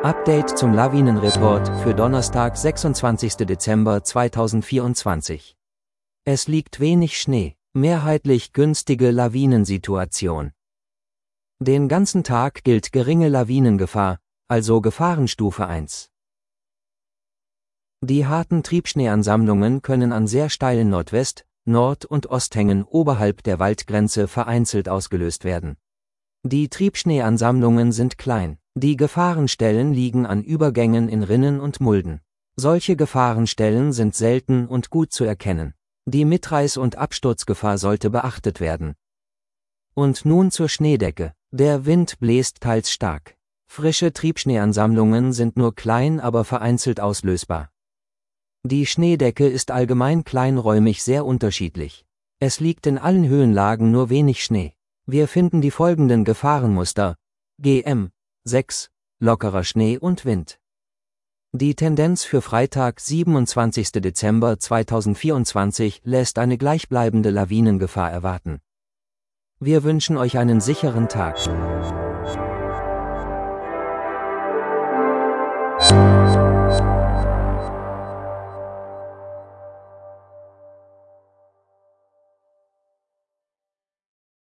Update zum Lawinenreport für Donnerstag, 26. Dezember 2024. Es liegt wenig Schnee, mehrheitlich günstige Lawinensituation. Den ganzen Tag gilt geringe Lawinengefahr, also Gefahrenstufe 1. Die harten Triebschneeansammlungen können an sehr steilen Nordwest-, Nord- und Osthängen oberhalb der Waldgrenze vereinzelt ausgelöst werden. Die Triebschneeansammlungen sind klein, die Gefahrenstellen liegen an Übergängen in Rinnen und Mulden. Solche Gefahrenstellen sind selten und gut zu erkennen. Die Mitreiß- und Absturzgefahr sollte beachtet werden. Und nun zur Schneedecke. Der Wind bläst teils stark. Frische Triebschneeansammlungen sind nur klein, aber vereinzelt auslösbar. Die Schneedecke ist allgemein kleinräumig sehr unterschiedlich. Es liegt in allen Höhenlagen nur wenig Schnee. Wir finden die folgenden Gefahrenmuster: GM 6, lockerer Schnee und Wind. Die Tendenz für Freitag, 27. Dezember 2024 lässt eine gleichbleibende Lawinengefahr erwarten. Wir wünschen euch einen sicheren Tag.